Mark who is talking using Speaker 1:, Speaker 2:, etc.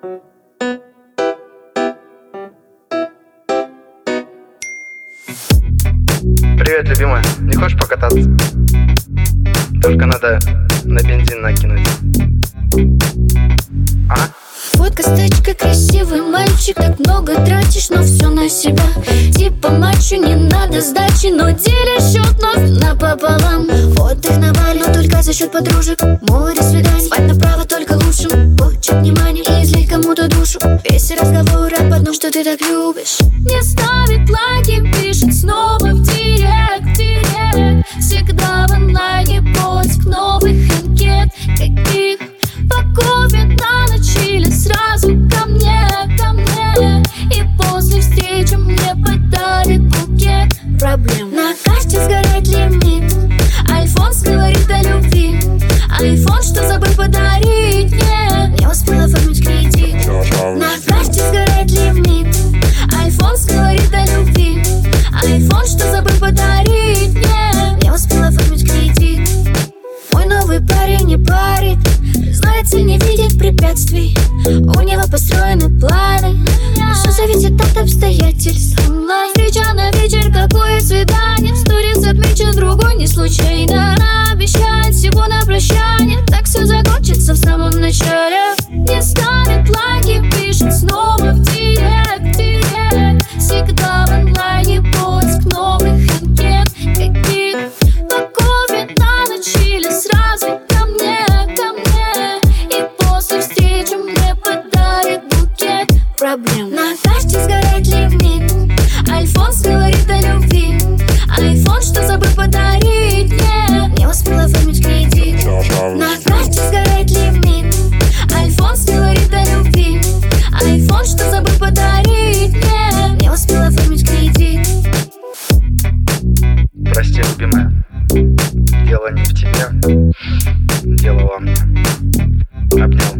Speaker 1: Привет, любимая, не хочешь покататься? Только надо на бензин накинуть. А?
Speaker 2: Фотка с тачкой, красивый мальчик. Так много тратишь, но все на себя. Типа мачо, не надо сдачи, но делишь счет вновь напополам. Отдых на Бали, но только за счет подружек. Море свиданий, спать направо только лучшим. Хочет внимания и излить кому-то душу. Весь разговор об одном, что ты так любишь. Не ставит лайки, пишет снова в директ, директ. Всегда в онлайне поиск новых анкет. Каких покупит на ночь или сразу ко мне, ко мне. И после встречи мне подарит букет проблем. На карте сгорает лимит. Альфонс говорит о любви. Айфон, что забыл подарить мне. Не успела оформить кредит. На карте сгорает лимит. Альфонс говорит о любви. Айфон, что забыл подарить мне. Не успела оформить кредит. Мой новый парень не парит, знается, не видит препятствий. У него построены планы, все зависит от обстоятельств. Встреча на вечер, какое свидание. В сторис отмечен другой не случайно. Она обещает всего на прощание. Так все закончится в самом начале. Не ставит лайки, пишет снова в директ, директ. Всегда в онлайне поиск новых анкет. Каких покупит на ночь или сразу ко мне, ко мне. И после встречи мне подарит букет проблем. На карте сгорает лимит. Альфонс говорит о любви. Айфон, что забыл подарить мне. Не успела оформить кредит. На карте сгорает лимит. Альфонс говорит о любви. Айфон, что забыл подарить мне. Не успела оформить кредит.
Speaker 1: Прости, любимая, дело не в тебе, дело во мне. Обнял.